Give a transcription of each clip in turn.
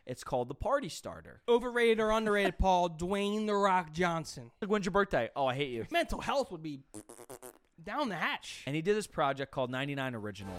It's called the Party Starter. Overrated or underrated, Paul? Dwayne The Rock Johnson. Like, when's your birthday? Oh, I hate you. Mental health would be down the hatch. And he did this project called 99 Originals.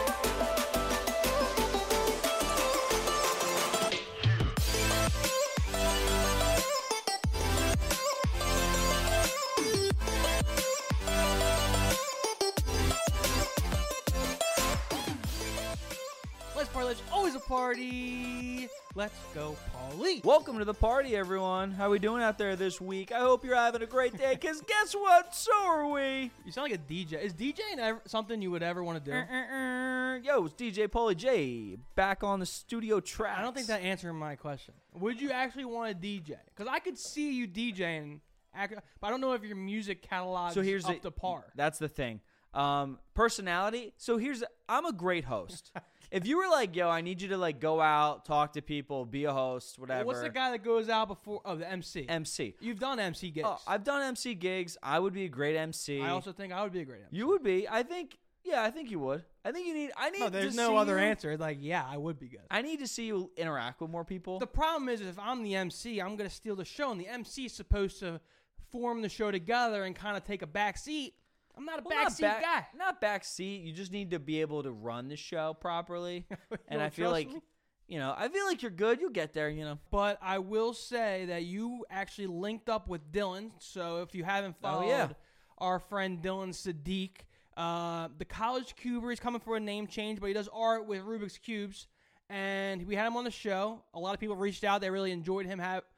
Let's always a party. Let's go, Paulie. Welcome to the party, everyone. How we doing out there this week? I hope you're having a great day, because guess what? So are we. You sound like a DJ. Is DJing something you would ever want to do? Yo, it's DJ Paulie J back on the studio tracks. I don't think that answered my question. Would you actually want to DJ? Because I could see you DJing, but I don't know if your music catalog is up to par. That's the thing. Personality. So I'm a great host. If you were like, yo, I need you to like go out, talk to people, be a host, whatever. What's the guy that goes out before? Oh, the MC. MC. You've done MC gigs. Oh, I've done MC gigs. I would be a great MC. I also think I would be a great MC. You would be. I think you would. I need no, there's no other answer. It's like, yeah, I would be good. I need to see you interact with more people. The problem is if I'm the MC, I'm going to steal the show, and the MC is supposed to form the show together and kind of take a back seat. I'm not a backseat guy. Not backseat. You just need to be able to run the show properly. And I feel like, I feel like you're good. You'll get there, But I will say that you actually linked up with Dylan. So if you haven't followed our friend Dylan Sadiq, the College Cuber, he's coming for a name change, but he does art with Rubik's Cubes. And we had him on the show. A lot of people reached out. They really enjoyed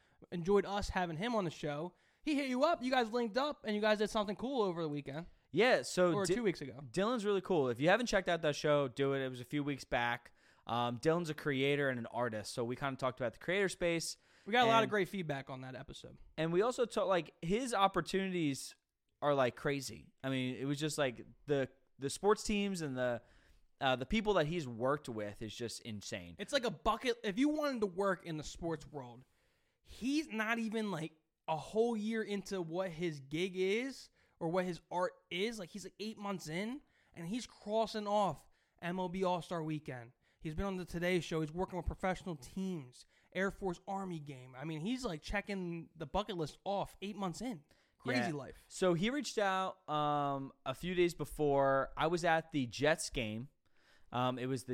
us having him on the show. He hit you up. You guys linked up, and you guys did something cool over the weekend. Yeah, so 2 weeks ago. Dylan's really cool. If you haven't checked out that show, do it. It was a few weeks back. Dylan's a creator and an artist, so we kind of talked about the creator space. We got a lot of great feedback on that episode. And we also talked, like, his opportunities are, like, crazy. I mean, it was just, like, the sports teams and the people that he's worked with is just insane. It's like a bucket. If you wanted to work in the sports world, he's not even, like, a whole year into what his gig is or what his art is. Like, he's like 8 months in, and he's crossing off MLB All-Star Weekend. He's been on the Today Show. He's working with professional teams, Air Force Army game. I mean, he's like checking the bucket list off 8 months in. Crazy life. So he reached out a few days before. I was at the Jets game. It was the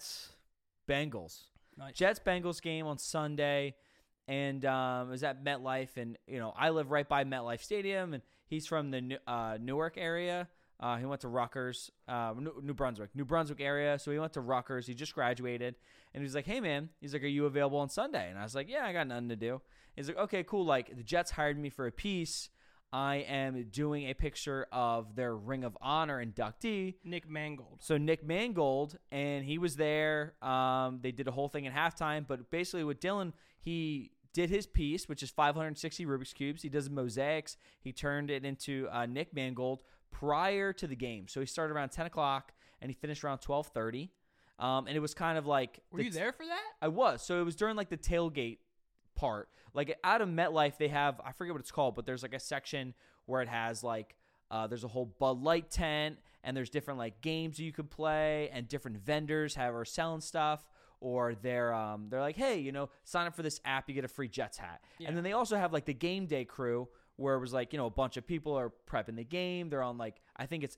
Jets-Bengals. Nice. Jets-Bengals game on Sunday. And it was at MetLife, and I live right by MetLife Stadium, and he's from the Newark area. He went to Rutgers, New Brunswick area. So he went to Rutgers. He just graduated, and he's like, "Hey man," he's like, "Are you available on Sunday?" And I was like, "Yeah, I got nothing to do." He's like, "Okay, cool. Like the Jets hired me for a piece. I am doing a picture of their Ring of Honor inductee, Nick Mangold." So Nick Mangold, and he was there. They did a whole thing at halftime, but basically with Dylan, he did his piece, which is 560 Rubik's Cubes. He does mosaics. He turned it into Nick Mangold prior to the game. So he started around 10 o'clock, and he finished around 12:30. And it was kind of like... Were you there for that? I was. So it was during like the tailgate part. Like out of MetLife, they have, I forget what it's called, but there's like a section where it has like, there's a whole Bud Light tent, and there's different like games you could play, and different vendors are selling stuff. Or they're like, hey, sign up for this app, you get a free Jets hat. Yeah. And then they also have like the game day crew where it was like, a bunch of people are prepping the game. They're on like, I think it's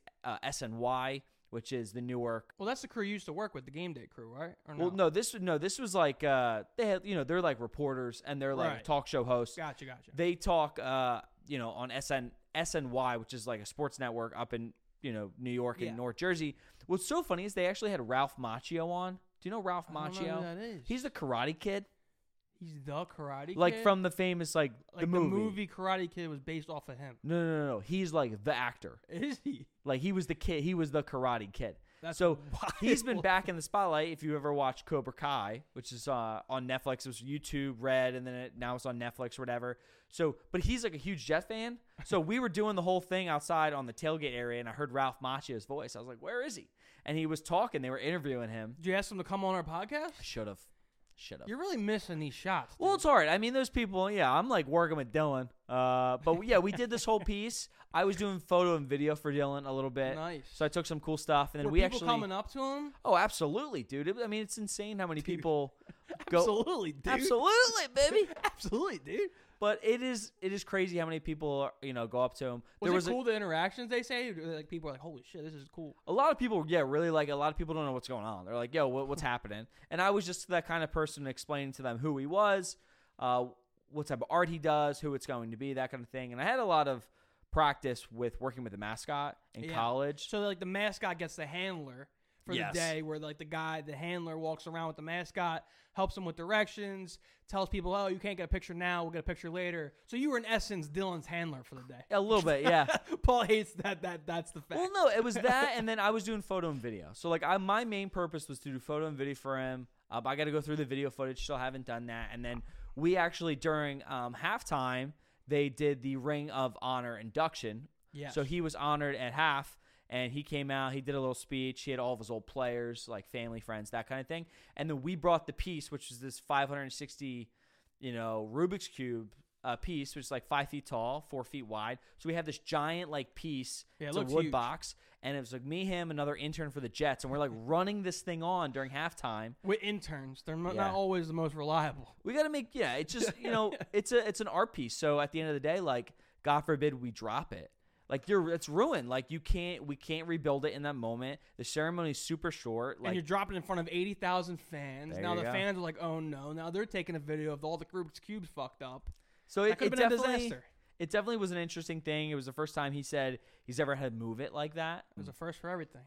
SNY, which is the Newark. Well, that's the crew you used to work with, the game day crew, right? Or no? Well, this was like they had, they're like reporters and they're like talk show hosts. Gotcha. They talk, on SNY, which is like a sports network up in New York and North Jersey. What's so funny is they actually had Ralph Macchio on. Do you know Ralph Macchio? I don't know who that is. He's the Karate Kid. He's the Karate Kid? Like from the famous, the movie. The movie Karate Kid was based off of him. No. He's like the actor. Is he? Like he was the kid. He was the Karate Kid. That's so wild. He's been back in the spotlight. If you ever watched Cobra Kai, which is on Netflix, it was YouTube Red, and then now it's on Netflix or whatever. So, but he's like a huge Jet fan. So we were doing the whole thing outside on the tailgate area, and I heard Ralph Macchio's voice. I was like, "Where is he?" And he was talking. They were interviewing him. Did you ask him to come on our podcast? I should have. You're really missing these shots, dude. Well, it's hard. I mean, those people, I'm like working with Dylan. But yeah, we did this whole piece. I was doing photo and video for Dylan a little bit. Nice. So I took some cool stuff. And then Were people coming up to him? Oh, absolutely, dude. I mean, it's insane how many people. Absolutely, dude. Absolutely, baby. Absolutely, dude. But it is crazy how many people go up to him. Was it cool the interactions they say? Like people are like, holy shit, this is cool. A lot of people, really like. A lot of people don't know what's going on. They're like, yo, what's happening? And I was just that kind of person explaining to them who he was, what type of art he does, who it's going to be, that kind of thing. And I had a lot of practice with working with the mascot in college. So like the mascot gets the handler for the day, where like the handler walks around with the mascot, helps him with directions, tells people, oh, you can't get a picture now, we'll get a picture later. So you were in essence Dylan's handler for the day. A little bit, yeah. Paul hates that's the fact. Well, no, it was that, and then I was doing photo and video. So like my main purpose was to do photo and video for him. I got to go through the video footage, still haven't done that. And then we actually, during halftime, they did the Ring of Honor induction. Yeah. So he was honored at half. And he came out, he did a little speech. He had all of his old players, like family, friends, that kind of thing. And then we brought the piece, which is this 560, Rubik's Cube piece, which is like 5 feet tall, 4 feet wide. So we have this giant like piece. It's a wood box. And it was like me, him, another intern for the Jets. And we're like running this thing on during halftime. With interns. They're not always the most reliable. We got to make, it's just, it's an art piece. So at the end of the day, like, God forbid we drop it. Like it's ruined. Like we can't rebuild it in that moment. The ceremony is super short. Like, and you're dropping in front of 80,000 fans. Now the fans are like, oh no. Now they're taking a video of all the Rubik's Cubes fucked up. So it could have been a disaster. It definitely was an interesting thing. It was the first time he said he's ever had to move it like that. It was a first for everything.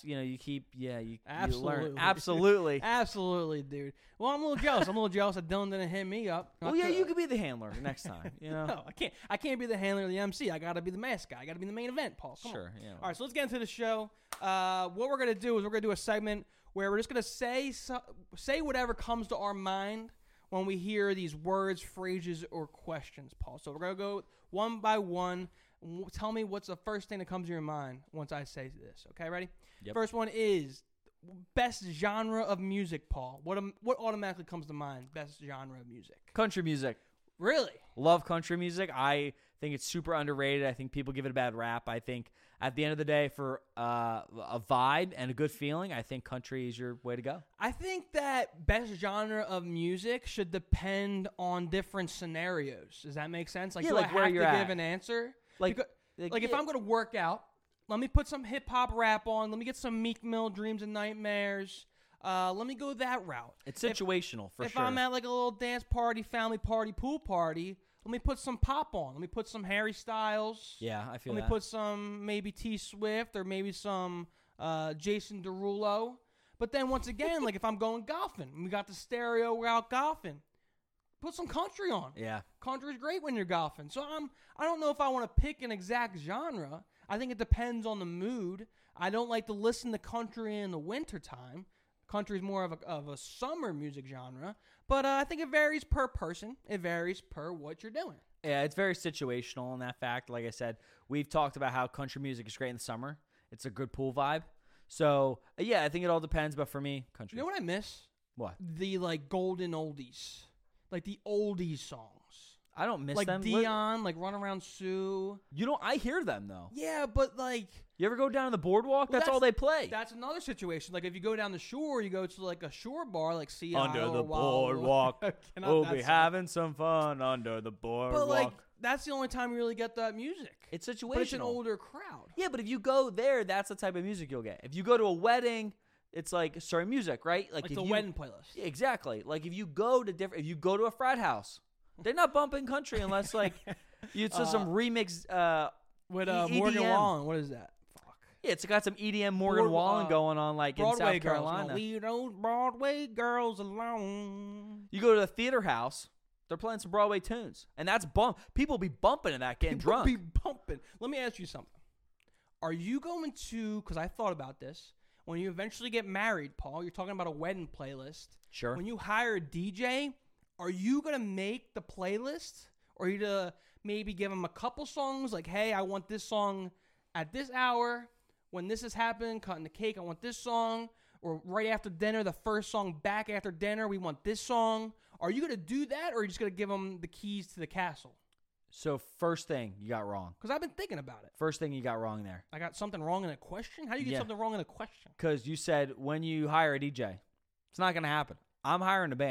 You Absolutely. learn. Absolutely. Absolutely, dude. Well, I'm a little jealous. I'm a little jealous that Dylan didn't hit me up. You could be the handler next time. No, I can't. I can't be the handler of the MC. I got to be the mascot. I got to be the main event, Paul. Come on. Yeah. All right, so let's get into the show. What we're going to do is we're going to do a segment where we're just going to say whatever comes to our mind when we hear these words, phrases, or questions, Paul. So we're going to go one by one. Tell me what's the first thing that comes to your mind once I say this. Okay, ready? Yep. First one is best genre of music, Paul. What automatically comes to mind? Best genre of music. Country music. Really? Love country music. I think it's super underrated. I think people give it a bad rap. I think at the end of the day, for a vibe and a good feeling, I think country is your way to go. I think that best genre of music should depend on different scenarios. Does that make sense? Like, do I have to give an answer? Like if I'm going to work out, let me put some hip-hop rap on. Let me get some Meek Mill, Dreams and Nightmares. Let me go that route. It's situational, for sure. If I'm at like a little dance party, family party, pool party, let me put some pop on. Let me put some Harry Styles. Yeah, I feel that. Let me put some maybe T Swift or maybe some Jason Derulo. But then once again, like if I'm going golfing, we got the stereo, we're out golfing. Put some country on. Yeah. Country's great when you're golfing. So I don't know if I want to pick an exact genre. I think it depends on the mood. I don't like to listen to country in the wintertime. Country is more of a summer music genre, but I think it varies per person. It varies per what you're doing. Yeah, it's very situational in that fact. Like I said, we've talked about how country music is great in the summer. It's a good pool vibe. So, yeah, I think it all depends, but for me, country. You know what I miss? What? The, like, golden oldies. Like, the oldies songs. I don't miss like them. Like Dion, like Run Around Sue. I hear them, though. Yeah, but, like... You ever go down to the boardwalk? Well, that's all they play. That's another situation. Like, if you go down the shore, you go to, like, a shore bar, like Sea Under Isle the or boardwalk. We'll be having some fun under the boardwalk. But, like, that's the only time you really get that music. It's situational. But it's an older crowd. Yeah, but if you go there, that's the type of music you'll get. If you go to a wedding... It's like certain music, right? Like the wedding playlist. Exactly. Like if you go to a frat house, they're not bumping country unless like it's just some remix with Morgan Wallen. What is that? Fuck. Yeah, it's got some EDM Morgan Wallen going on like Broadway in South Carolina. Leave those Broadway girls alone. You go to the theater house, they're playing some Broadway tunes, and that's bump. People be bumping in that, getting drunk. People be bumping. Let me ask you something. Are you going to? Because I thought about this. When you eventually get married, Paul, you're talking about a wedding playlist. Sure. When you hire a DJ, are you going to make the playlist? Or are you to maybe give them a couple songs? Like, hey, I want this song at this hour. When this has happened, cutting the cake, I want this song. Or right after dinner, the first song back after dinner, we want this song. Are you going to do that? Or are you just going to give them the keys to the castle? So first thing you got wrong. Because I've been thinking about it. First thing you got wrong there. I got something wrong in a question? How do you get something wrong in a question? Because you said when you hire a DJ, it's not going to happen. I'm hiring a band.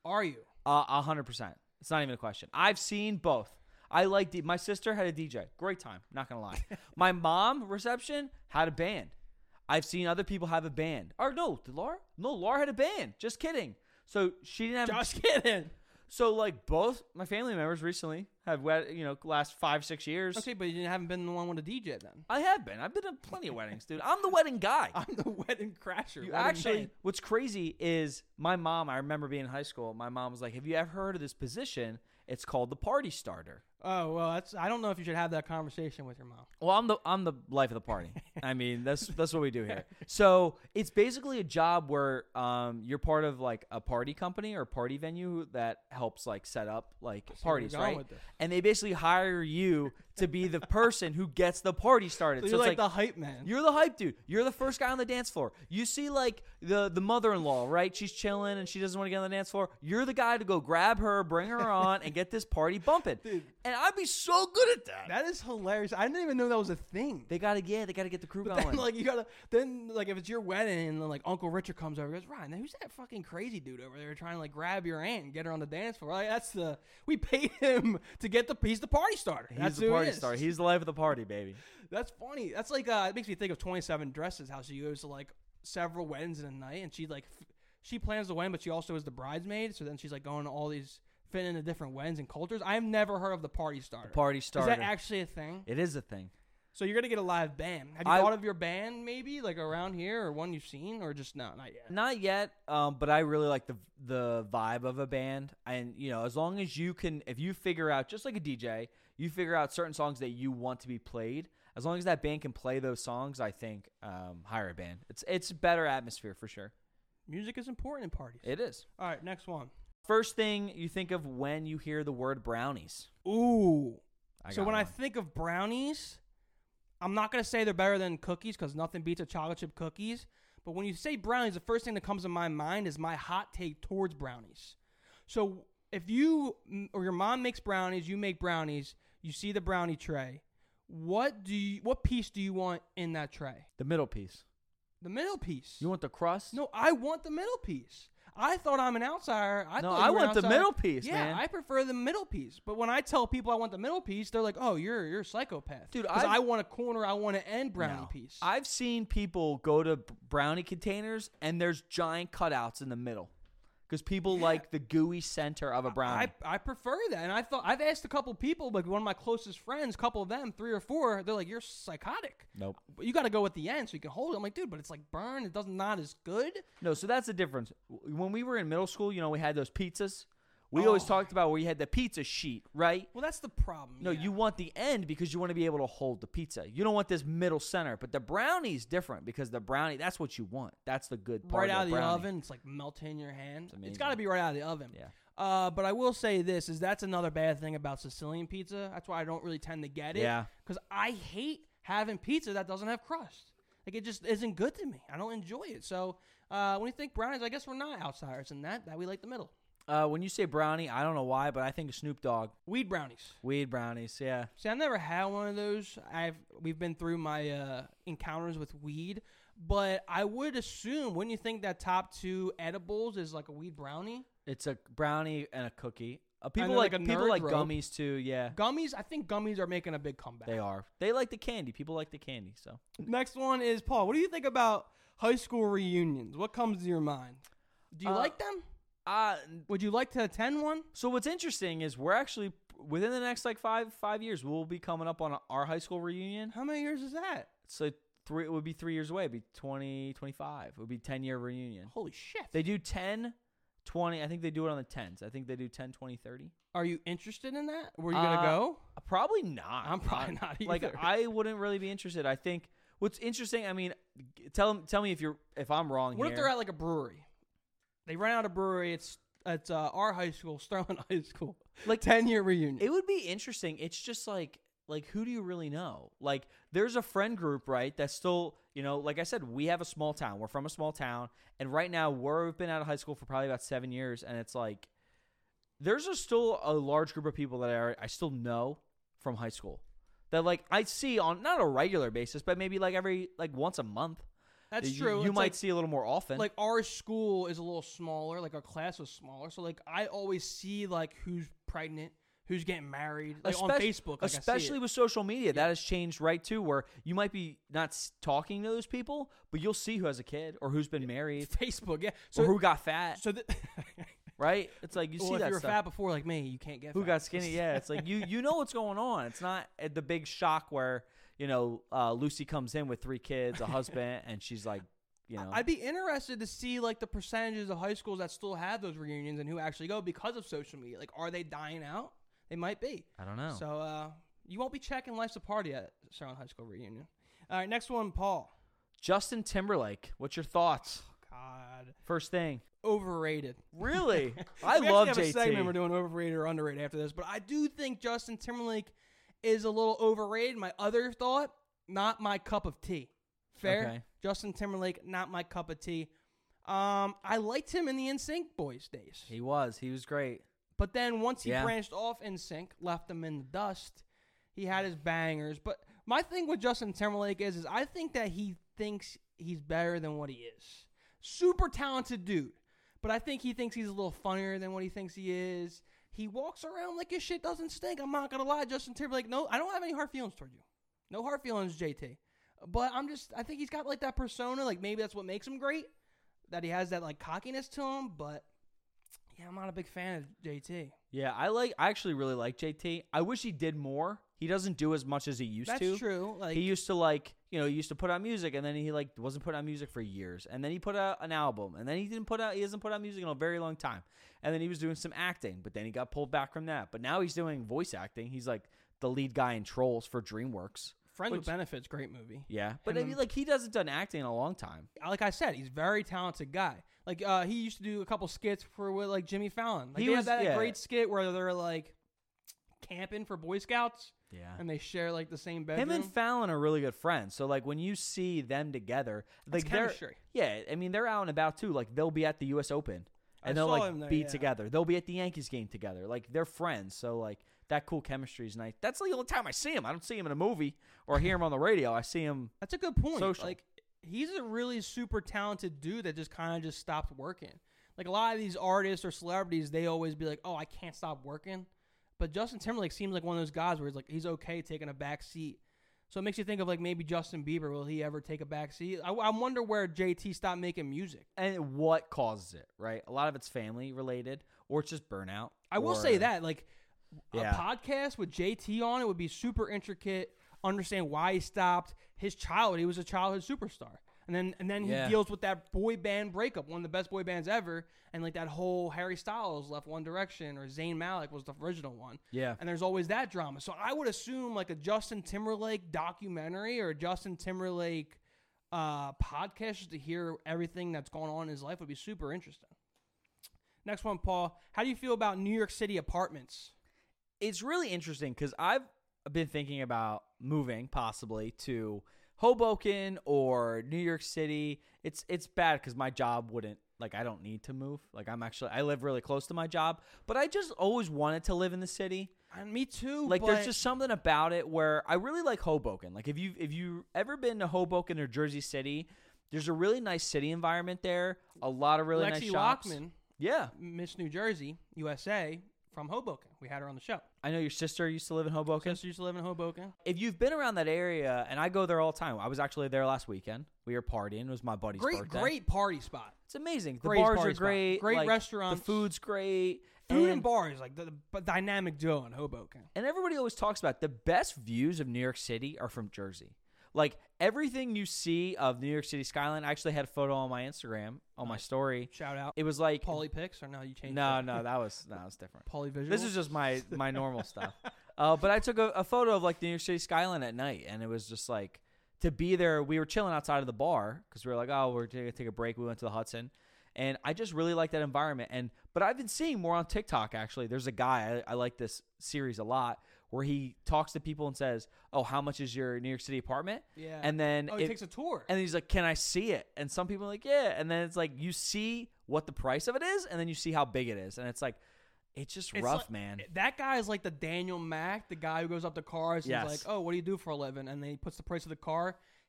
Are you? 100%. It's not even a question. I've seen both. I like my sister had a DJ. Great time. Not gonna lie. My mom reception had a band. I've seen other people have a band. Or no, did Laura? No, Laura had a band. Just kidding. So she didn't have. Just kidding. So like both my family members recently have last 5-6 years. Okay, but you haven't been the one with a DJ then. I have been. I've been to plenty of weddings, dude. I'm the wedding guy. I'm the wedding crasher. What's crazy is my mom. I remember being in high school. My mom was like, "Have you ever heard of this position? It's called the party starter." Oh well, I don't know if you should have that conversation with your mom. Well, I'm the life of the party. I mean, that's what we do here. So it's basically a job where you're part of like a party company or party venue that helps like set up like parties, right? And they basically hire you to be the person who gets the party started. So you're like the hype man. You're the hype dude. You're the first guy on the dance floor. You see like the mother-in-law, right? She's chilling and she doesn't want to get on the dance floor. You're the guy to go grab her, bring her on, and get this party bumping. Dude. And I'd be so good at that. That is hilarious. I didn't even know that was a thing. They gotta get the crew but going. Then if it's your wedding and then like Uncle Richard comes over and goes, Ryan, who's that fucking crazy dude over there trying to like grab your aunt and get her on the dance floor? Like, we paid him to get he's the party starter. He's the party starter. He's the life of the party, baby. That's funny. That's like it makes me think of 27 Dresses, how she goes to like several weddings in a night and she plans the wedding, but she also is the bridesmaid. So then she's like going to all these fitting into different weddings and cultures. I've never heard of the party starter. The party starter. Is that actually a thing? It is a thing. So you're going to get a live band. Have you thought of your band maybe like around here or one you've seen or just not yet? Not yet, but I really like the vibe of a band. And, as long as if you figure out, just like a DJ, you figure out certain songs that you want to be played, as long as that band can play those songs, I think hire a band. It's better atmosphere for sure. Music is important in parties. It is. All right, next one. First thing you think of when you hear the word brownies. Ooh. So when I think of brownies, I'm not going to say they're better than cookies because nothing beats a chocolate chip cookies. But when you say brownies, the first thing that comes to my mind is my hot take towards brownies. So if you or your mom makes brownies, you make brownies, you see the brownie tray, what piece do you want in that tray? The middle piece. The middle piece. You want the crust? No, I want the middle piece. I thought I'm an outsider. I want the middle piece, man. Yeah, I prefer the middle piece. But when I tell people I want the middle piece, they're like, "Oh, you're a psychopath." Dude, because I want a corner, I want an end brownie piece. I've seen people go to brownie containers and there's giant cutouts in the middle. Because people like the gooey center of a brownie. I prefer that. And I've asked a couple people, like one of my closest friends, a couple of them, 3 or 4, they're like, "You're psychotic." Nope. But you got to go at the end so you can hold it. I'm like, dude, but it's like burned. It not as good. No, so that's the difference. When we were in middle school, we had those pizzas. We always talked about where you had the pizza sheet, right? Well, that's the problem. No, you want the end because you want to be able to hold the pizza. You don't want this middle center. But the brownie's different because the brownie, that's what you want. That's the good part. Right out of the brownie. oven, it's like melting in your hand. It's got to be right out of the oven. Yeah. But I will say that's another bad thing about Sicilian pizza. That's why I don't really tend to get it. Yeah. Because I hate having pizza that doesn't have crust. Like, it just isn't good to me. I don't enjoy it. So when you think brownies, I guess we're not outsiders in that we like the middle. When you say brownie, I don't know why, but I think of Snoop Dogg. Weed brownies. Weed brownies, yeah. See, I've never had one of those. We've been through my encounters with weed, but I would assume, wouldn't you think that top 2 edibles is like a weed brownie? It's a brownie and a cookie. People like like a people nerd like rope. Gummies too, yeah. Gummies, I think gummies are making a big comeback. They are. They like the candy. People like the candy, so. Next one is, Paul, what do you think about high school reunions? What comes to your mind? Do you like them? Would you like to attend one? So what's interesting is we're actually within the next like five years we'll be coming up on our high school reunion. How many years is that? So it would be 3 years away. It'd be 2025. It would be 10-year reunion. Holy shit! They do 10, 20. I think they do it on the 10s. I think they do 10, 20, 30. Are you interested in that? Were you gonna go? Probably not. I'm probably not either. Like I wouldn't really be interested. I think what's interesting. I mean, tell me if I'm wrong. What if they're at like a brewery? They run out of brewery. It's our high school, Sterling High School, like 10-year reunion. It would be interesting. It's just like who do you really know? Like there's a friend group, right? That's still, like I said, we have a small town. We're from a small town, and right now we've been out of high school for probably about 7 years, and it's like there's still a large group of people that I still know from high school that like I see on not a regular basis, but maybe like every once a month. That's true. You It's might like- see a little more often. Like our school is a little smaller, like our class was smaller, so like I always see like who's pregnant, who's getting married, like on Facebook. Like especially with social media, that has changed, right? Too, where you might be not talking to those people, but you'll see who has a kid or who's been married Facebook, yeah. or who got fat, So right? It's like you see if that you were stuff. fat before, like me, you can't get Who fat. got skinny? Yeah, it's like you know what's going on. It's not the big shock where Lucy comes in with 3 kids, a husband, and she's like, I'd be interested to see like the percentages of high schools that still have those reunions and who actually go because of social media. Like, are they dying out? They might be. I don't know. So you won't be checking Life's a Party at Sterling High School reunion. All right, next one, Paul. Justin Timberlake. What's your thoughts? God, First thing. overrated. Really? I We love actually have a segment JT. we're doing overrated or underrated after this, but I do think Justin Timberlake is a little overrated. My other thought, not my cup of tea. Fair? Okay. Justin Timberlake, not my cup of tea. I liked him in the NSYNC Boys days. He was great. But then once he Yeah. branched off NSYNC, left them in the dust, he had his bangers. But my thing with Justin Timberlake is I think that he thinks he's better than what he is. Super talented dude. But I think he thinks he's a little funnier than what he thinks he is. He walks around like his shit doesn't stink. I'm not going to lie, Justin Timberlake. No, I don't have any hard feelings toward you. No hard feelings, JT. But I think he's got like that persona. Like maybe that's what makes him great. That he has that like cockiness to him. But yeah, I'm not a big fan of JT. Yeah, I actually really like JT. I wish he did more. He doesn't do as much as he used to. That's true. Like He used to he used to put out music, and then he wasn't putting out music for years, and then he put out an album, and then he hasn't put out music in a very long time, and then he was doing some acting, but then he got pulled back from that. But now he's doing voice acting. He's like the lead guy in Trolls for DreamWorks. Friends with Benefits, great movie. Yeah, but Him and- he doesn't done acting in a long time. Like I said, he's a very talented guy. Like he used to do a couple skits with like Jimmy Fallon. Like He they was- had that yeah. great skit where they're like camping for Boy Scouts Yeah. and they share like the same bedroom. Him and Fallon are really good friends. So like when you see them together, That's like they're chemistry. yeah, I mean they're out and about too. Like they'll be at the U.S. Open and I they'll saw like him there, be yeah. together. They'll be at the Yankees game together. Like they're friends. So like that cool chemistry is nice. That's the only time I see him. I don't see him in a movie or hear him on the radio. I see him. That's a good point. Social. Like he's a really super talented dude that just kind of just stopped working. Like a lot of these artists or celebrities, they always be like, "Oh, I can't stop working." But Justin Timberlake seems like one of those guys where he's okay taking a back seat. So it makes you think of like maybe Justin Bieber. Will he ever take a back seat? I wonder where JT stopped making music. And what causes it, right? A lot of it's family related or it's just burnout. I will or- say that like Yeah. a podcast with JT on it would be super intricate. Understand why he stopped. His childhood, he was a childhood superstar. And then he Yeah. deals with that boy band breakup, one of the best boy bands ever, and like that whole Harry Styles left One Direction or Zayn Malik was the original one. Yeah. And there's always that drama. So I would assume like a Justin Timberlake documentary or a Justin Timberlake podcast just to hear everything that's going on in his life would be super interesting. Next one, Paul. How do you feel about New York City apartments? It's really interesting because I've been thinking about moving possibly to Hoboken or New York City. It's bad because my job wouldn't, like, I don't need to move. Like, I live really close to my job, but I just always wanted to live in the city. And me too. Like, but there's just something about it where I really like Hoboken. Like, if you ever been to Hoboken or Jersey City, there's a really nice city environment there. A lot of really Lexi nice shops. Lockman, Yeah, Miss New Jersey, USA, from Hoboken. We had her on the show. I know your sister used to live in Hoboken. Sister used to live in Hoboken. If you've been around that area, and I go there all the time. I was actually there last weekend. We were partying. It was my buddy's birthday. Great party spot. It's amazing. The Great bars party are spot. great. Great like, restaurants. The food's great. Food and bars, like the dynamic duo in Hoboken. And everybody always talks about the best views of New York City are from Jersey. Like, everything you see of New York City skyline, I actually had a photo on my Instagram, on my story. Shout out. It was like... Pauly Pics, or no, you changed No, it? that was different. Pauly Visuals. This is just my normal stuff. But I took a photo of, like, the New York City skyline at night, and it was just, like, to be there. We were chilling outside of the bar because we were like, oh, we're going to take a break. We went to the Hudson. And I just really like that environment. But I've been seeing more on TikTok, actually. There's a guy, I like this series a lot, where he talks to people and says, oh, how much is your New York City apartment? Yeah. And then he takes a tour. and he's like, can I see it? And some people are like, yeah. And then it's like, you see what the price of it is, and then you see how big it is. And it's like, it's just rough, like, man. That guy is like the Daniel Mack, the guy who goes up to cars and Yes. is like, oh, what do you do for a living? And then he puts the price of the car.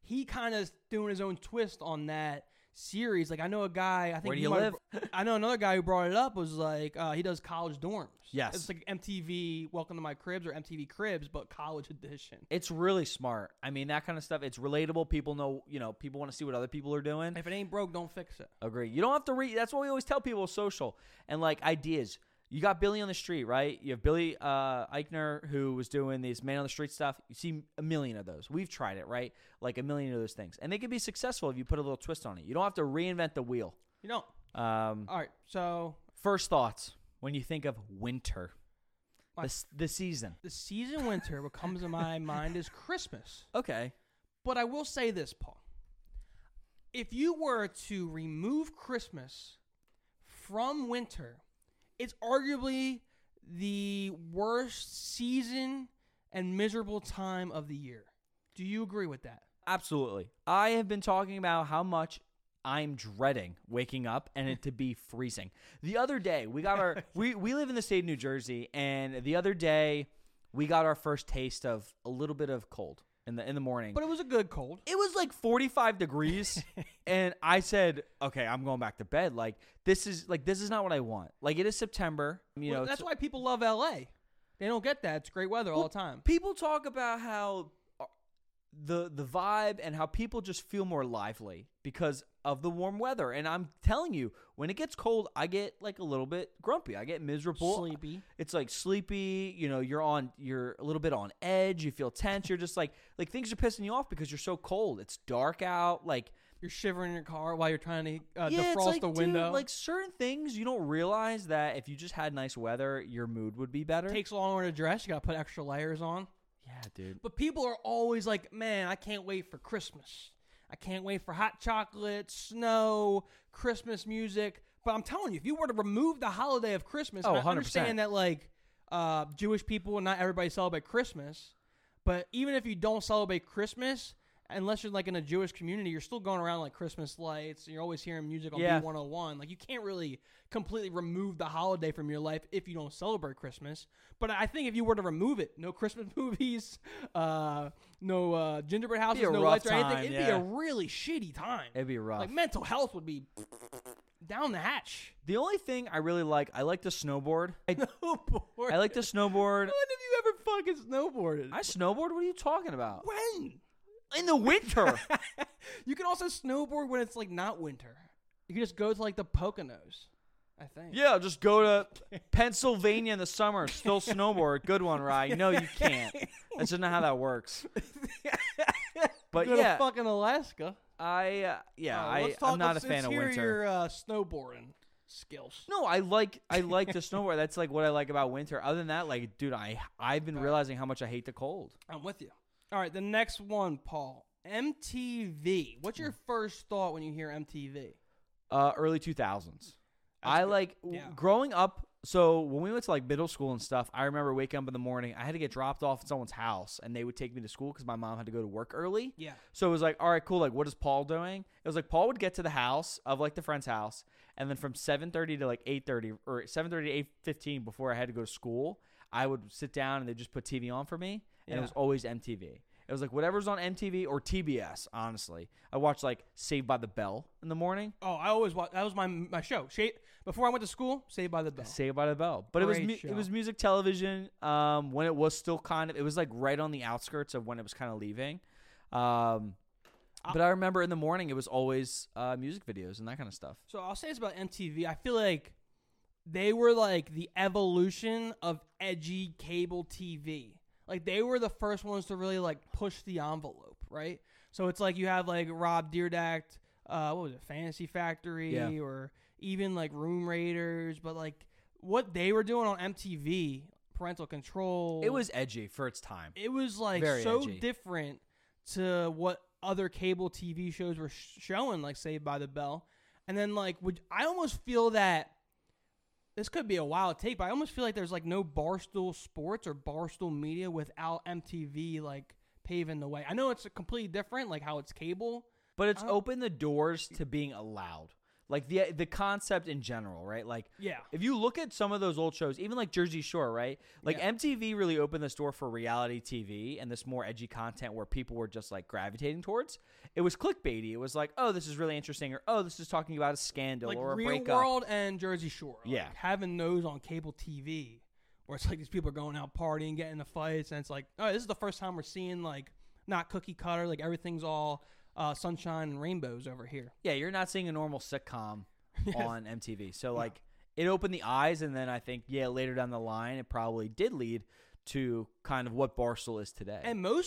he kind of doing his own twist on that series. Like I know a guy. I think Where do you live? I know another guy who brought it up was like he does college dorms. Yes. It's like MTV Welcome to My Cribs or MTV Cribs, but college edition. It's really smart. I mean, that kind of stuff. It's relatable. People know. People want to see what other people are doing. If it ain't broke, don't fix it. Agree. You don't have to read. That's what we always tell people. Social and like ideas. You got Billy on the Street, right? You have Billy Eichner, who was doing these man on the street stuff. You see a million of those. We've tried it, right? Like a million of those things. And they can be successful if you put a little twist on it. You don't have to reinvent the wheel. You don't. All right, so. First thoughts when you think of winter, the season. The season winter, what comes to my mind is Christmas. Okay. But I will say this, Paul. If you were to remove Christmas from winter, it's arguably the worst season and miserable time of the year. Do you agree with that? Absolutely. I have been talking about how much I'm dreading waking up and it to be freezing. The other day, we got our we live in the state of New Jersey, and the other day we got our first taste of a little bit of cold in the morning. But it was a good cold. It was like 45 degrees, and I said, "Okay, I'm going back to bed. Like this is not what I want. Like it is September, That's why people love LA. They don't get that. It's great weather all the time. People talk about how the vibe and how people just feel more lively because of the warm weather. And I'm telling you, when it gets cold, I get like a little bit grumpy. I get miserable. Sleepy. It's like sleepy. You're a little bit on edge. You feel tense. You're just like things are pissing you off because you're so cold. It's dark out. Like you're shivering in your car while you're trying to defrost it's like, the window. Dude, like certain things you don't realize that if you just had nice weather, your mood would be better. It takes longer to dress. You got to put extra layers on. Yeah, dude. But people are always like, man, I can't wait for Christmas. I can't wait for hot chocolate, snow, Christmas music. But I'm telling you, if you were to remove the holiday of Christmas, and I 100%. understand that like Jewish people, not everybody celebrate Christmas. But even if you don't celebrate Christmas, unless you're like in a Jewish community, you're still going around like Christmas lights. And you're always hearing music on B101. Like you can't really completely remove the holiday from your life if you don't celebrate Christmas. But I think if you were to remove it, no Christmas movies, no gingerbread houses, no lights or anything, it'd be a really shitty time. It'd be rough. Like mental health would be down the hatch. The only thing I really I like to snowboard. Snowboard. I like to snowboard. When have you ever fucking snowboarded? I snowboard? What are you talking about? When? In the winter. You can also snowboard when it's like not winter. You can just go to like the Poconos, I think. Yeah, just go to Pennsylvania in the summer, still snowboard. Good one, Rye. No, you can't. That's just not how that works. But go to fucking Alaska. I'm not a fan of winter. Let's hear your snowboarding skills. No, I like to snowboard. That's like what I like about winter. Other than that, like, dude, I've been realizing how much I hate the cold. I'm with you. All right, the next one, Paul. MTV. What's your first thought when you hear MTV? Early 2000s. Growing up. So when we went to like middle school and stuff, I remember waking up in the morning. I had to get dropped off at someone's house, and they would take me to school because my mom had to go to work early. Yeah. So it was like, all right, cool. Like, what is Paul doing? It was like Paul would get to the house of like the friend's house, and then from 7:30 to like 8:30 or 7:30 to 8:15 before I had to go to school, I would sit down and they just put TV on for me, and it was always MTV. It was like whatever's on MTV or TBS, honestly. I watched like Saved by the Bell in the morning. Oh, I always watched. That was my show. Before I went to school, Saved by the Bell. Saved by the Bell. But it was music television when it was still it was like right on the outskirts of when it was kind of leaving. But I remember in the morning it was always music videos and that kind of stuff. So I'll say this about MTV. I feel like they were like the evolution of edgy cable TV. Like, they were the first ones to really, like, push the envelope, right? So it's like you have, like, Rob Dyrdek, what was it, Fantasy Factory, or even, like, Room Raiders. But, like, what they were doing on MTV, Parental Control. It was edgy for its time. It was, like, very so edgy. different to what other cable TV shows were showing, like Saved by the Bell. And then, like, I almost feel that this could be a wild take, but I almost feel like there's like no Barstool Sports or Barstool Media without MTV like paving the way. I know it's completely different, like how it's cable, but it's opened the doors to being allowed. Like the concept in general, right? Like Yeah. if you look at some of those old shows, even like Jersey Shore, right? Like Yeah. MTV really opened this door for reality TV and this more edgy content where people were just like gravitating towards. It was clickbaity. It was like, oh, this is really interesting, or oh, this is talking about a scandal Like or a Real breakup. World and Jersey Shore. Like, Yeah. having those on cable TV where it's like these people are going out partying, getting into fights, and it's like, oh, this is the first time we're seeing like not cookie cutter, like everything's all sunshine and rainbows over here. Yeah, you're not seeing a normal sitcom on MTV. So like it opened the eyes, and then I think later down the line it probably did lead to kind of what Barstool is today. And most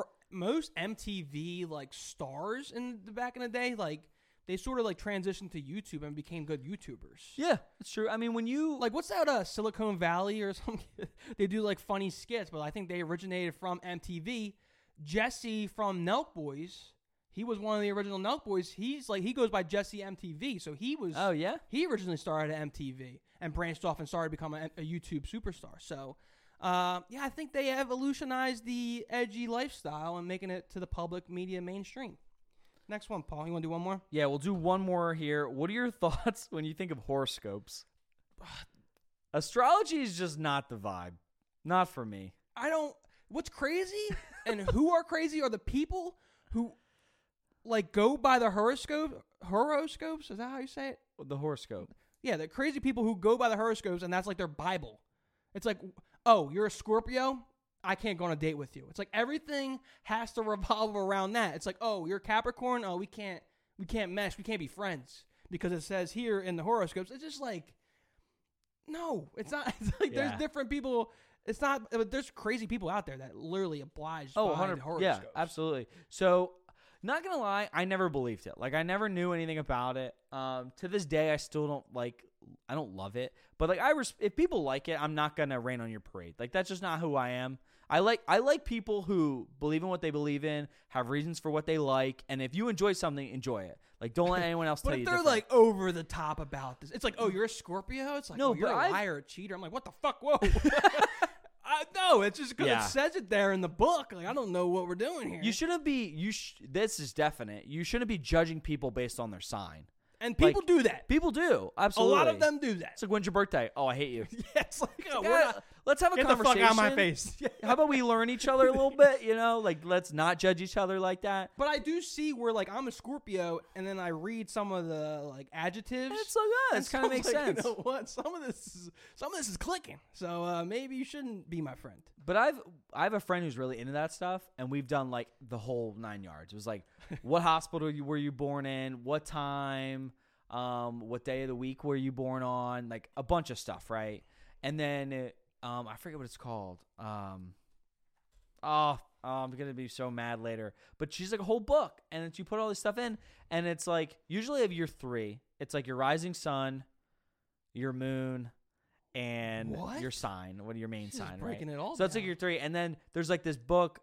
MTV like stars in the back in the day, like they sort of like transitioned to YouTube and became good YouTubers. yeah, that's true. I mean, when you Like what's that Silicon Valley or something? They do like funny skits, but I think they originated from MTV. Jesse from Nelk Boys, he was one of the original Nelk Boys. He goes by Jesse MTV, so he was. Oh yeah, He originally started at MTV and branched off and started becoming a YouTube superstar. So, I think they evolutionized the edgy lifestyle and making it to the public media mainstream. Next one, Paul. You want to do one more? yeah. We'll do one more here. What are your thoughts when you think of horoscopes? Astrology is just not the vibe. Not for me. What's crazy and who are crazy are the people who like go by the horoscopes. Is that how you say it? The horoscope. Yeah, the crazy people who go by the horoscopes and that's like their Bible. It's like, oh, you're a Scorpio? I can't go on a date with you. It's like everything has to revolve around that. It's like, oh, you're Capricorn? Oh, we can't mesh. We can't be friends because it says here in the horoscopes. It's just like, no, it's not. It's like there's different people. It's not. There's crazy people out there that literally oblige by the horoscopes. Yeah, absolutely. So, not gonna lie, I never believed it. Like, I never knew anything about it. To this day, I still don't I don't love it. But like, if people like it, I'm not gonna rain on your parade. Like, that's just not who I am. I like people who believe in what they believe in, have reasons for what they like, and if you enjoy something, enjoy it. Like, don't let anyone else tell But you if they're different. like over the top about this, it's like, oh, you're a Scorpio? It's like, No, oh, you're but a liar, a cheater. I'm like, what the fuck? Whoa. No, it's just because Yeah. it says it there in the book. Like, I don't know what we're doing here. You shouldn't be. This is definite. You shouldn't be judging people based on their sign. And people do that. People do. A Absolutely. lot of them do that. It's like, when's your birthday? Oh, I hate you. Yeah, it's like, oh, we're Yeah, not, let's have a get the conversation. fuck out of my face. How about we learn each other a little bit? You know, like, let's not judge each other like that. But I do see where, like, I'm a Scorpio, and then I read some of the, like, adjectives. And it's so good. and It kind of makes like, sense. You know what? Some of this is clicking. So maybe you shouldn't be my friend. But I have a friend who's really into that stuff, and we've done like the whole 9 yards. It was like, what hospital were you born in? What time? What day of the week were you born on? Like a bunch of stuff, right? And then I forget what it's called. I'm gonna be so mad later. But she's like a whole book, and then you put all this stuff in, and it's like usually of year 3, it's like your rising sun, your moon, and What? your sign. What are your main She's sign, breaking right? it all So that's like down. your 3, and then there's like this book.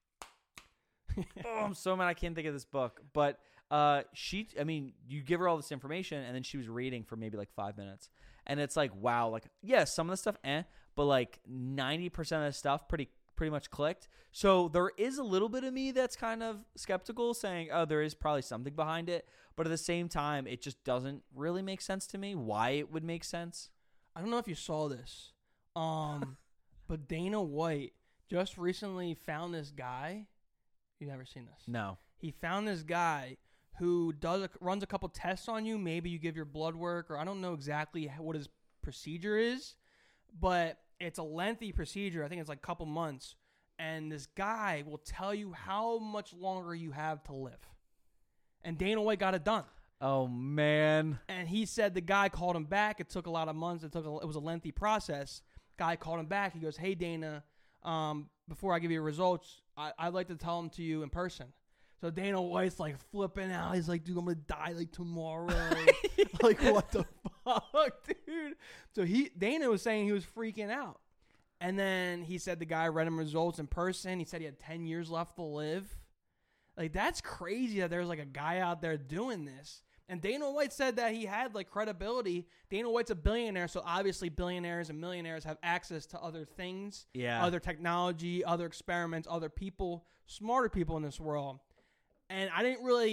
I'm so mad I can't think of this book, but you give her all this information, and then she was reading for maybe like 5 minutes, and it's like, wow, like, yeah, some of the stuff, but like 90% of the stuff pretty much clicked. So there is a little bit of me that's kind of skeptical, saying, oh, there is probably something behind it, but at the same time, it just doesn't really make sense to me why it would make sense. I don't know if you saw this, but Dana White just recently found this guy. You've never seen this? No. He found this guy who runs a couple tests on you. Maybe you give your blood work, or I don't know exactly what his procedure is, but it's a lengthy procedure. I think it's like a couple months. And this guy will tell you how much longer you have to live. And Dana White got it done. Oh, man. And he said the guy called him back. It took a lot of months. It was a lengthy process. Guy called him back. He goes, hey, Dana, before I give you results, I'd like to tell them to you in person. So Dana White's like flipping out. He's like, dude, I'm going to die like tomorrow. Like, what the fuck, dude? So Dana was saying he was freaking out. And then he said the guy read him results in person. He said he had 10 years left to live. Like, that's crazy that there's like a guy out there doing this. And Dana White said that he had like credibility. Dana White's a billionaire, so obviously billionaires and millionaires have access to other things, other technology, other experiments, other people, smarter people in this world. And I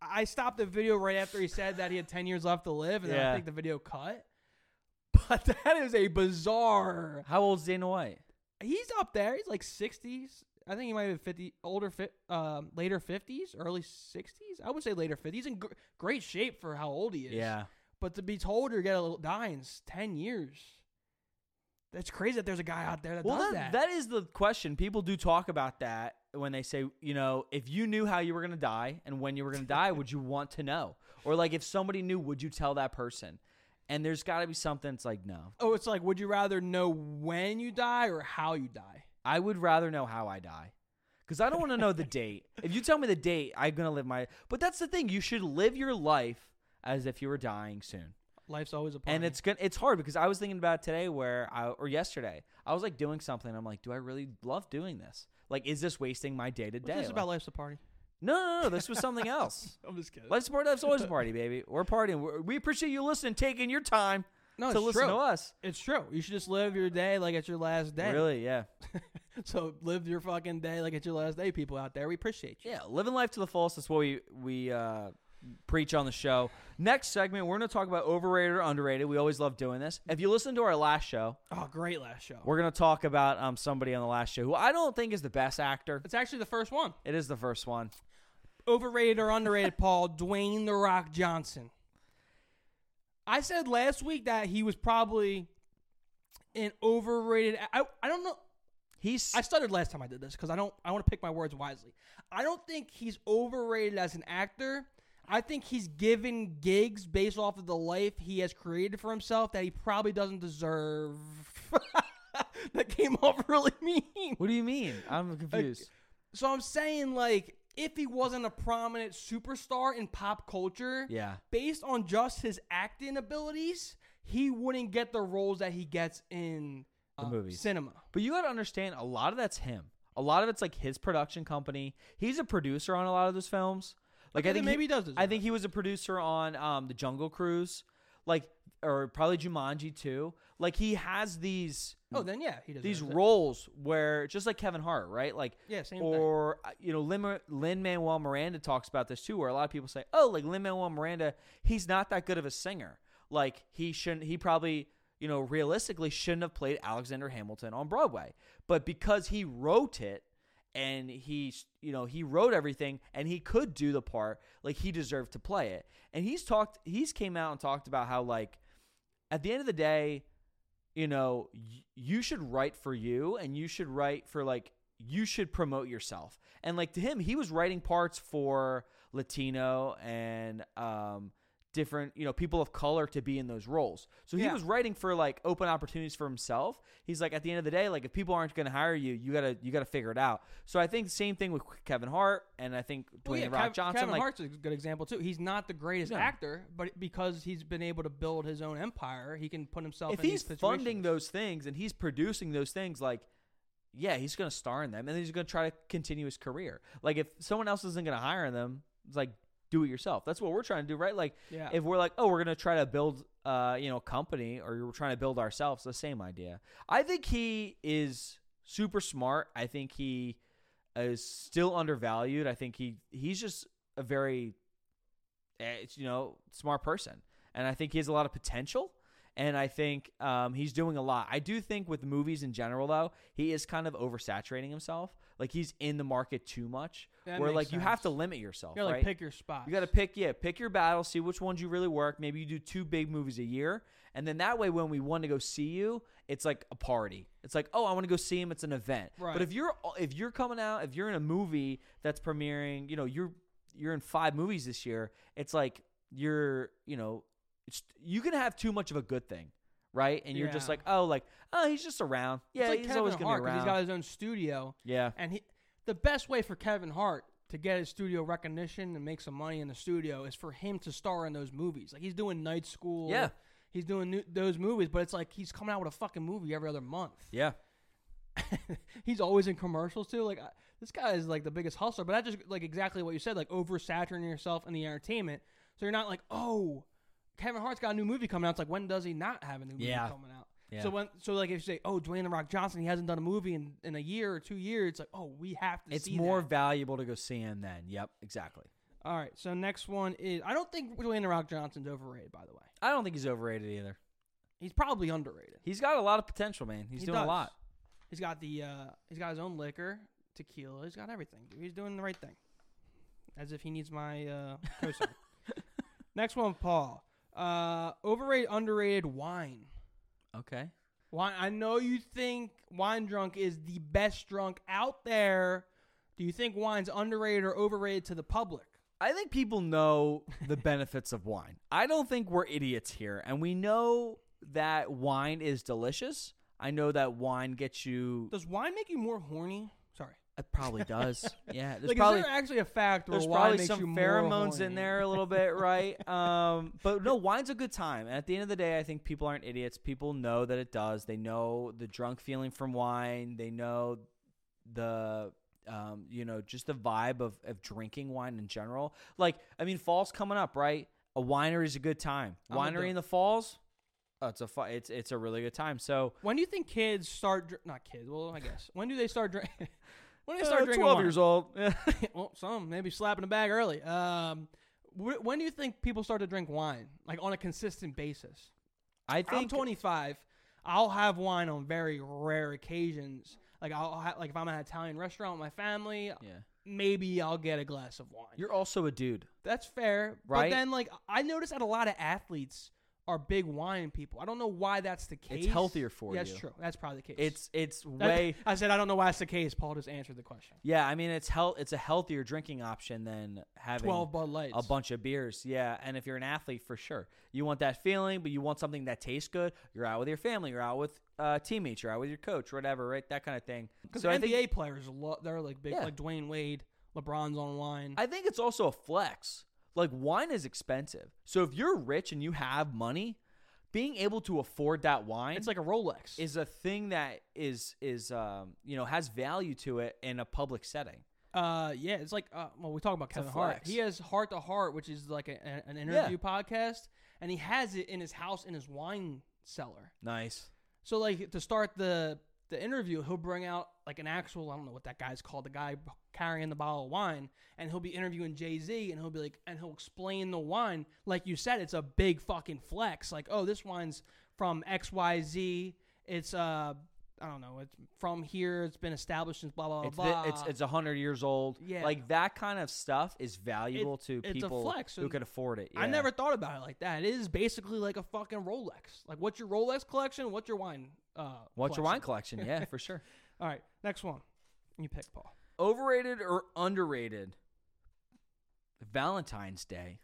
I stopped the video right after he said that he had 10 years left to live, and then I think the video cut. But that is a bizarre. How old's Dana White? He's up there. He's like 60s. I think he might be later 50s, early 60s. I would say later 50s. He's in great shape for how old he is. Yeah. But to be told you're going to die in 10 years, that's crazy that there's a guy out there that does that. That is the question. People do talk about that when they say, if you knew how you were going to die and when you were going to die, would you want to know? Or like if somebody knew, would you tell that person? And there's got to be something. It's like, no. Oh, it's like, would you rather know when you die or how you die? I would rather know how I die. Because I don't want to know the date. If you tell me the date, I'm going to live my... But that's the thing. You should live your life as if you were dying soon. Life's always a party. And it's hard because I was thinking about today or yesterday. I was like doing something. And I'm like, do I really love doing this? Like, is this wasting my day to day? What's this about life's a party? No. This was something else. I'm just kidding. Life's a party. Life's always a party, baby. We're partying. We appreciate you listening, taking your time to listen to us. It's true. You should just live your day like it's your last day. Really, yeah. So live your fucking day like it's your last day, people out there. We appreciate you. Yeah, living life to the fullest. That's what we preach on the show. Next segment, we're going to talk about overrated or underrated. We always love doing this. If you listen to our last show. Oh, great last show. We're going to talk about somebody on the last show who I don't think is the best actor. It's actually the first one. It is the first one. Overrated or underrated, Paul? Dwayne The Rock Johnson. I said last week that he was probably an overrated. I don't know. I stuttered last time I did this because I want to pick my words wisely. I don't think he's overrated as an actor. I think he's given gigs based off of the life he has created for himself that he probably doesn't deserve. That came off really mean. What do you mean? I'm confused. So I'm saying, like, if he wasn't a prominent superstar in pop culture, based on just his acting abilities, he wouldn't get the roles that he gets in the movies, cinema. But you got to understand, a lot of that's him. A lot of it's like his production company. He's a producer on a lot of those films. Like, I think maybe he does. I think he was a producer on the Jungle Cruise, or probably Jumanji too. Like, he has these. Oh, then yeah, he does these roles where just like Kevin Hart, right? Like, same or thing. Lin-Manuel Miranda talks about this too, where a lot of people say, "Oh, like Lin-Manuel Miranda, he's not that good of a singer. Like, he shouldn't. He probably." Realistically shouldn't have played Alexander Hamilton on Broadway. But because he wrote it and he wrote everything and he could do the part, like, he deserved to play it. And he's came out and talked about how, like, at the end of the day, you should write for you and you should write for, like, you should promote yourself. And, like, to him, he was writing parts for Latino and, different, people of color to be in those roles. So he was writing for, like, open opportunities for himself. He's like, at the end of the day, like, if people aren't going to hire you, you gotta figure it out. So I think the same thing with Kevin Hart, and I think Dwayne The Rock Johnson. Kevin Hart's a good example too. He's not the greatest actor, but because he's been able to build his own empire, he can put himself in these situations. If he's funding those things and he's producing those things, like, yeah, he's going to star in them, and he's going to try to continue his career. Like, if someone else isn't going to hire them, it's like, do it yourself. That's what we're trying to do, right? Like, if we're like, oh, we're going to try to build, a company, or we're trying to build ourselves, the same idea. I think he is super smart. I think he is still undervalued. I think he's just a very, smart person. And I think he has a lot of potential. And I think he's doing a lot. I do think with movies in general, though, he is kind of oversaturating himself. Like, he's in the market too much. Where, like, you have to limit yourself. You gotta, right? like, pick your spots. You got to pick your battles, see which ones you really work. Maybe you do 2 big movies a year. And then that way, when we want to go see you, it's like a party. It's like, oh, I want to go see him. It's an event. Right. But if you're coming out, if you're in a movie that's premiering, you're in 5 movies this year, it's like you can have too much of a good thing, right? And you're just like, he's just around. Yeah, like he's Kevin always going to be around. He's got his own studio. Yeah. And the best way for Kevin Hart to get his studio recognition and make some money in the studio is for him to star in those movies. Like, he's doing Night School. Yeah. He's doing those movies, but it's like he's coming out with a fucking movie every other month. Yeah. He's always in commercials, too. Like, this guy is, like, the biggest hustler. But that's just, like, exactly what you said, like, oversaturating yourself in the entertainment. So you're not like, oh, Kevin Hart's got a new movie coming out. It's like, when does he not have a new movie coming out? Yeah. So like, if you say, oh, Dwayne The Rock Johnson, he hasn't done a movie in a year or 2 years, it's like, oh, we have to see It's more valuable to go see him then. Yep, exactly. All right, so next one is I don't think Dwayne The Rock Johnson's overrated, by the way. I don't think he's overrated either. He's probably underrated. He's got a lot of potential, man. He's doing a lot. He's got he's got his own liquor, tequila. He's got everything. Dude. He's doing the right thing. As if he needs my cosign. Next one, Paul. Overrated, underrated wine. Okay. Wine. I know you think wine drunk is the best drunk out there. Do you think wine's underrated or overrated to the public? I think people know the benefits of wine. I don't think we're idiots here. And we know that wine is delicious. I know that wine gets you... Does wine make you more horny? Sorry. It probably does. Yeah. Is there actually a fact where there's wine probably makes some you more pheromones horny? in there a little bit, right? But no, wine's a good time. And at the end of the day, I think people aren't idiots. People know that it does. They know the drunk feeling from wine. They know the... just the vibe of drinking wine in general. Like, I mean, fall's coming up, right? A winery is a good time. Winery in the falls, it's a really good time. So when do you think kids start? Not kids. Well, I guess when do they start drinking? When do they start drinking? 12 wine? years old. Well, some maybe slapping a bag early. When do you think people start to drink wine, like on a consistent basis? I think I'm 25. I'll have wine on very rare occasions. Like like if I'm at an Italian restaurant with my family, maybe I'll get a glass of wine. You're also a dude. That's fair, right? But then like I noticed that a lot of athletes are big wine people. I don't know why that's the case. It's healthier for you. That's true. That's probably the case. It's way. I said I don't know why that's the case. Paul just answered the question. Yeah, I mean it's a healthier drinking option than having 12 Bud Lights, a bunch of beers. Yeah, and if you're an athlete, for sure, you want that feeling, but you want something that tastes good. You're out with your family. You're out with teammates. You're out with your coach, whatever, right? That kind of thing. Because so NBA players, they're like big, like Dwayne Wade, LeBron's on wine. I think it's also a flex. Like wine is expensive, so if you're rich and you have money. Being able to afford that wine, it's like a Rolex, is a thing that is has value to it in a public setting. Yeah, it's like we talk about Kevin Hart. He has Heart to Heart, which is like an interview podcast, and he has it in his house in his wine cellar. Nice. So like to start the interview, he'll bring out like an actual, I don't know what that guy's called, the guy carrying the bottle of wine, and he'll be interviewing Jay-Z, and he'll be like, and he'll explain the wine. Like you said, it's a big fucking flex. Like, oh, this wine's from XYZ. It's I don't know. It's from here. It's been established since blah blah blah. It's 100 years old. Yeah, like that kind of stuff is valuable to people a flex, who can afford it. Yeah. I never thought about it like that. It is basically like a fucking Rolex. Like, what's your Rolex collection? What's your wine? What's your wine collection? Yeah, for sure. All right, next one. You pick, Paul. Overrated or underrated? Valentine's Day.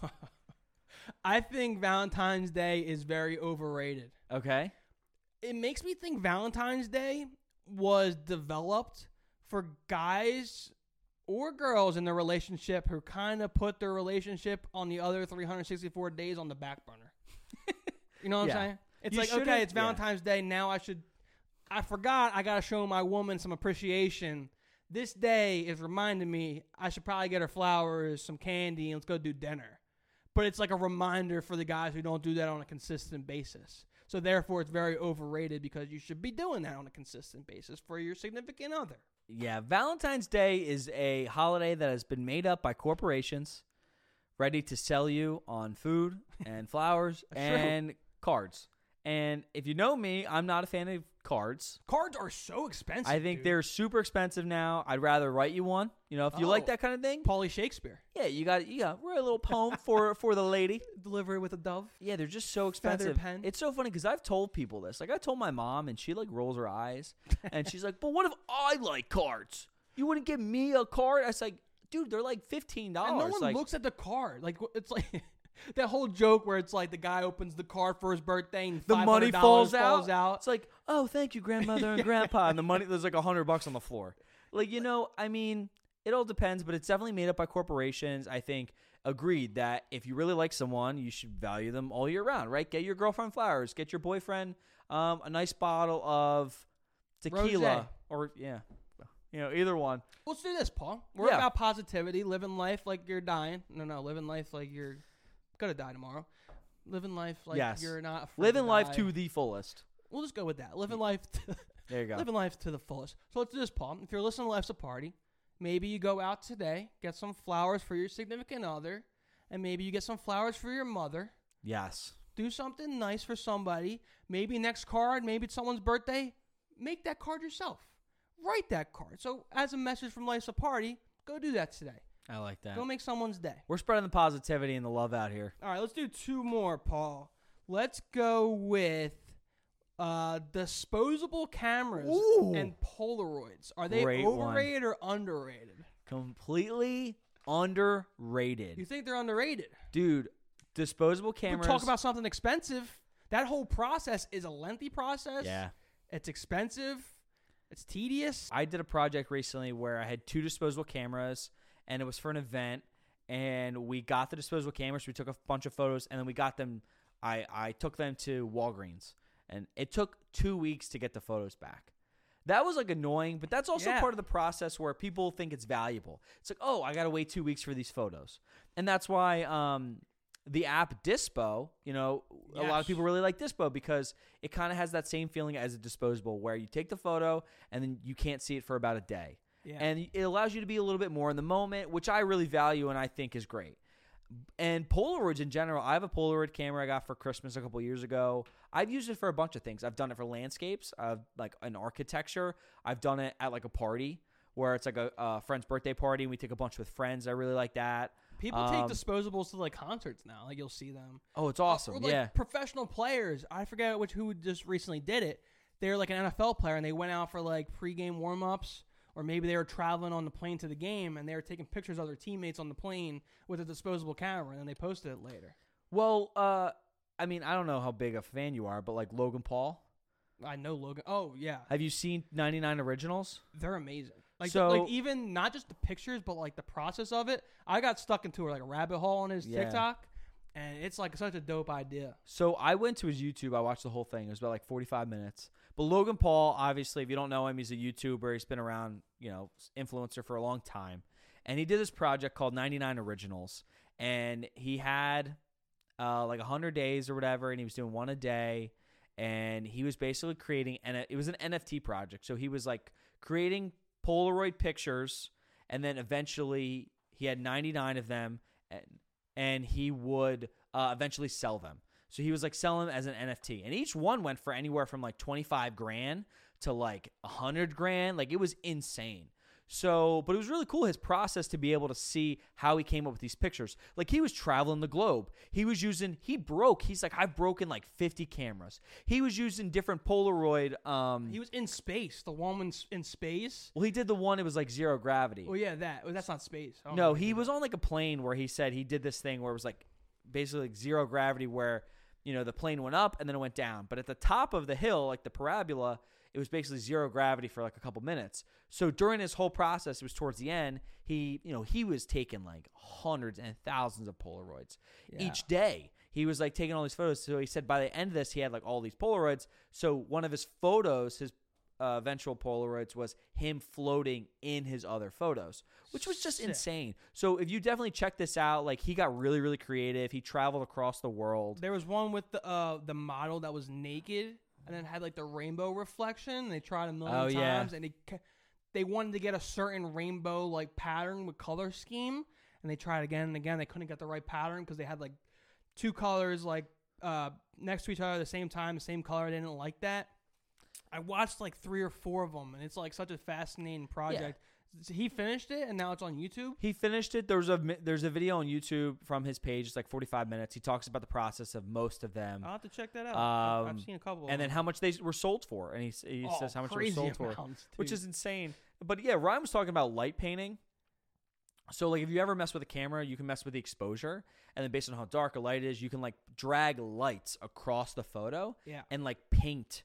I think Valentine's Day is very overrated. Okay. It makes me think Valentine's Day was developed for guys or girls in their relationship who kind of put their relationship on the other 364 days on the back burner. You know what I'm saying? It's like, okay, it's Valentine's Day. Now I forgot I got to show my woman some appreciation. This day is reminding me I should probably get her flowers, some candy, and let's go do dinner. But it's like a reminder for the guys who don't do that on a consistent basis. So therefore, it's very overrated because you should be doing that on a consistent basis for your significant other. Yeah, Valentine's Day is a holiday that has been made up by corporations ready to sell you on food and flowers and cards. And if you know me, I'm not a fan of cards. Cards are so expensive. I think they're super expensive now. I'd rather write you one. You know, if you like that kind of thing. Pauly Shakespeare. Yeah, you got write a little poem for the lady. Deliver it with a dove. Yeah, they're just so expensive. Feather pen. It's so funny because I've told people this. Like I told my mom, and she like rolls her eyes, and she's like, "But what if I like cards? You wouldn't give me a card?" I was like, "Dude, they're like $15." And no one looks at the card. Like it's like. That whole joke where it's like the guy opens the card for his birthday and the money falls out. It's like, oh, thank you, grandmother and grandpa. And the money, there's like $100 on the floor. Like, I mean, it all depends, but it's definitely made up by corporations. I think agreed that if you really like someone, you should value them all year round, right? Get your girlfriend flowers. Get your boyfriend a nice bottle of tequila. Rosé. Or, either one. Let's do this, Paul. We're about positivity, living life like you're dying. No, living life like you're gonna die tomorrow. Living life like you're not afraid living to life die. to the fullest. We'll just go with that. Living life there you go. Living life to the fullest. So let's do this, Paul. If you're listening to Life's a Party maybe you go out today, get some flowers for your significant other, and maybe you get some flowers for your mother. Yes. Do something nice for somebody. Maybe next card, maybe it's someone's birthday. Make that card yourself. Write that card. So as a message from Life's a Party, go do that today. I like that. Go make someone's day. We're spreading the positivity and the love out here. All right, let's do 2 more, Paul. Let's go with disposable cameras and Polaroids. Are they Great overrated or underrated? Completely underrated. You think they're underrated? Dude, disposable We cameras. talk about something expensive. That whole process is a lengthy process. Yeah. It's expensive. It's tedious. I did a project recently where I had 2 disposable cameras, and it was for an event, and we got the disposable cameras. We took a bunch of photos, and then we got them. I took them to Walgreens, and it took 2 weeks to get the photos back. That was like annoying, but that's also part of the process where people think it's valuable. It's like, oh, I got to wait 2 weeks for these photos. And that's why the app Dispo, a lot of people really like Dispo because it kind of has that same feeling as a disposable where you take the photo and then you can't see it for about a day. Yeah. And it allows you to be a little bit more in the moment, which I really value and I think is great. And Polaroids in general, I have a Polaroid camera I got for Christmas a couple years ago. I've used it for a bunch of things. I've done it for landscapes, like an architecture. I've done it at like a party where it's like a friend's birthday party and we take a bunch with friends. I really like that. People take disposables to like concerts now. Like you'll see them. Oh, it's awesome. Or, like, professional players. I forget who just recently did it. They're like an NFL player and they went out for like pregame warm-ups. Or maybe they were traveling on the plane to the game and they were taking pictures of their teammates on the plane with a disposable camera and then they posted it later. Well, I mean, I don't know how big a fan you are, but like Logan Paul. I know Logan. Oh, yeah. Have you seen 99 Originals? They're amazing. Like, So- even not just the pictures, but like the process of it. I got stuck into like a rabbit hole on his TikTok and it's like such a dope idea. So I went to his YouTube. I watched the whole thing. It was about like 45 minutes. But Logan Paul, obviously, if you don't know him, he's a YouTuber. He's been around, influencer for a long time. And he did this project called 99 Originals. And he had like 100 days or whatever, and he was doing one a day. And he was basically creating, and it was an NFT project. So he was like creating Polaroid pictures, and then eventually he had 99 of them, and he would eventually sell them. So he was like selling them as an NFT, and each one went for anywhere from like 25 grand to like 100 grand. Like it was insane. So, but it was really cool, his process to be able to see how he came up with these pictures. Like he was traveling the globe. He's like, I've broken like 50 cameras. He was using different Polaroid. He was in space. The one in space. Well, he did the one, it was like zero gravity. Oh yeah, that's not space. No, he was on like a plane where he said he did this thing where it was like basically like zero gravity where, the plane went up and then it went down. But at the top of the hill, like the parabola, it was basically zero gravity for like a couple minutes. So during his whole process, it was towards the end, he was taking like hundreds and thousands of Polaroids each day. He was like taking all these photos. So he said by the end of this, he had like all these Polaroids. So one of his photos, his eventual Polaroids, was him floating in his other photos, which was just insane. So if you definitely check this out, like he got really, really creative. He traveled across the world. There was one with the model that was naked and then had like the rainbow reflection. They tried a million times and they wanted to get a certain rainbow like pattern with color scheme, and they tried again and again. They couldn't get the right pattern because they had like 2 colors like next to each other at the same time, the same color. They didn't like that. I watched like 3 or 4 of them, and it's like such a fascinating project. So he finished it, and now it's on YouTube. He finished it. There's a video on YouTube from his page. It's like 45 minutes. He talks about the process of most of them. I'll have to check that out. I've seen a couple. And then how much they were sold for, and he says how much they were sold for, which is insane. But yeah, Ryan was talking about light painting. So like if you ever mess with a camera, you can mess with the exposure, and then based on how dark a light is, you can like drag lights across the photo and like paint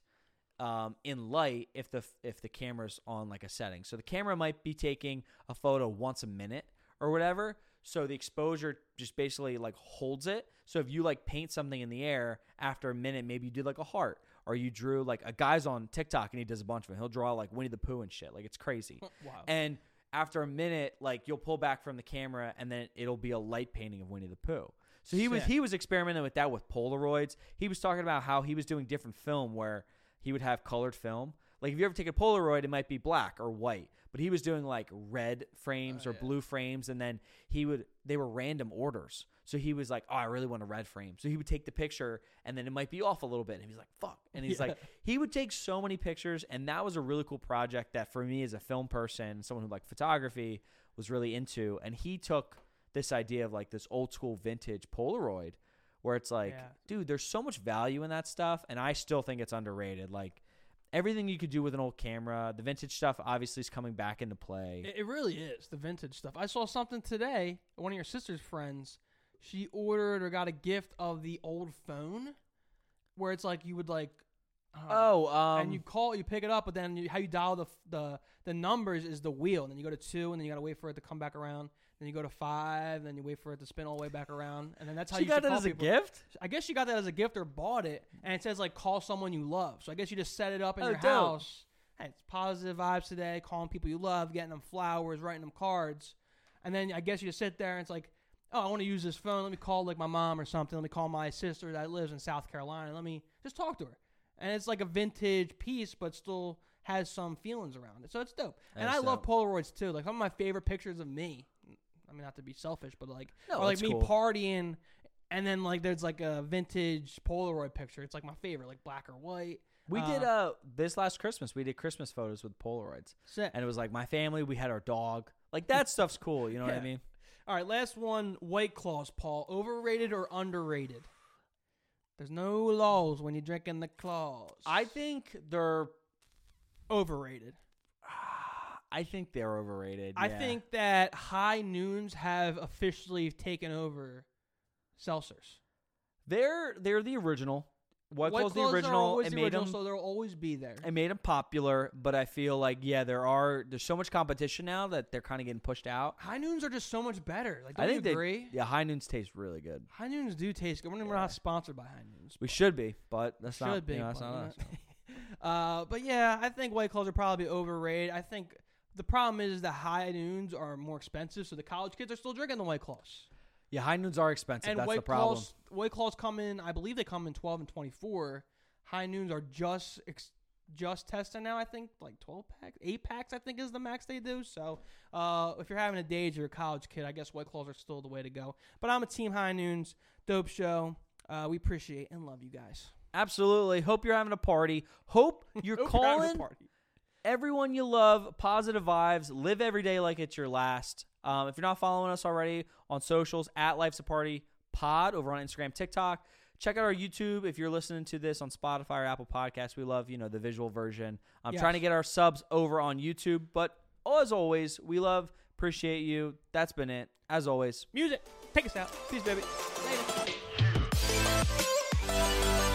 in light if the camera's on like a setting. So the camera might be taking a photo once a minute or whatever. So the exposure just basically like holds it. So if you like paint something in the air, after a minute, maybe you did like a heart, or you drew like a guy's on TikTok and he does a bunch of them. He'll draw like Winnie the Pooh and shit. Like it's crazy. Wow. And after a minute, like you'll pull back from the camera and then it'll be a light painting of Winnie the Pooh. So he was experimenting with that with Polaroids. He was talking about how he was doing different film where he would have colored film. like if you ever take a Polaroid, it might be black or white, but he was doing like red frames or blue frames, and then they were random orders. So he was like, oh, I really want a red frame. So he would take the picture, and then it might be off a little bit, and he's like, fuck. And he's like, he would take so many pictures, and that was a really cool project that for me as a film person, someone who liked photography, was really into. And he took this idea of like this old school vintage Polaroid, where it's like, dude, there's so much value in that stuff, and I still think it's underrated. Like, everything you could do with an old camera, the vintage stuff obviously is coming back into play. It really is, the vintage stuff. I saw something today, one of your sister's friends, she ordered or got a gift of the old phone, where it's like you would like, and you pick it up, but then how you dial the numbers is the wheel, and then you go to 2, and then you got to wait for it to come back around. Then you go to 5, then you wait for it to spin all the way back around, and then that's how you got that as people. A gift. I guess she got that as a gift or bought it, and it says like call someone you love. So I guess you just set it up in your house. Hey, it's positive vibes today. Calling people you love, getting them flowers, writing them cards, and then I guess you just sit there and it's like, oh, I want to use this phone. Let me call like my mom or something. Let me call my sister that lives in South Carolina. Let me just talk to her, and it's like a vintage piece, but still has some feelings around it. So it's dope. And I love Polaroids too. Like some of my favorite pictures of me. I mean, not to be selfish, but like, or like me partying, and then like there's like a vintage Polaroid picture. It's like my favorite, like black or white. We did this last Christmas. We did Christmas photos with Polaroids, sick. And it was like my family. We had our dog. Like that stuff's cool. You know what I mean? All right, last one. White Claws, Paul. Overrated or underrated? There's no laws when you're drinking the claws. I think they're overrated. I think they're overrated. I think that High Noons have officially taken over seltzers. They're the original. White Claw's the original. Always the original, so they'll always be there. It made them popular, but I feel like there's so much competition now that they're kind of getting pushed out. High Noons are just so much better. Like, don't you agree? High Noons taste really good. High Noons do taste good. We're not sponsored by High Noons. We should be, but that's not. That's not us. But yeah, I think White Claws are probably overrated. I think the problem is that High Noons are more expensive, so the college kids are still drinking the White Claws. Yeah, High Noons are expensive. And that's the problem. White Claws come in, I believe they come in 12 and 24. High Noons are just testing now, I think, like 12 packs. 8 packs, I think, is the max they do. So if you're having a day you're a college kid, I guess White Claws are still the way to go. But I'm a Team High Noons. Dope show. We appreciate and love you guys. Absolutely. Hope you're having a party. Hope you're calling everyone you love, positive vibes. Live every day like it's your last. If you're not following us already on socials, at Life's a Party Pod over on Instagram, TikTok. Check out our YouTube if you're listening to this on Spotify or Apple Podcasts. We love, the visual version. I'm trying to get our subs over on YouTube. But as always, we love, appreciate you. That's been it. As always. Music. Take us out. Peace, baby. Later.